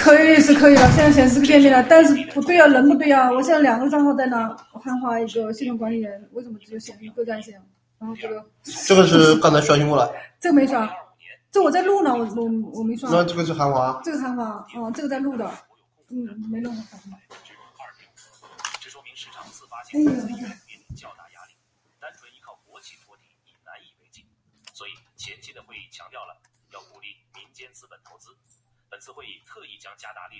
可以是可以了，现在显示个店面了，但是不对啊，人不对啊，我现在2个账号在那，汉华一个系统管理员，为什么只有显示一个在线？然后这个是刚才刷新过来， 这个没刷，这我在录呢，我没刷。 那这个是韩华， 这个韩华，哦，这个在录的，没弄好。 这说明市场自发性面临较大压力，单纯依靠国企托底已难以为继。所以前期的会议强调了要鼓励民间资本投资。本次会议特意将加大力